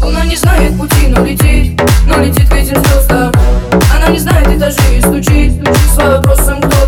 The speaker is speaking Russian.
Она не знает пути, но летит к этим звездам. Она не знает этажей и стучит с вопросом, кто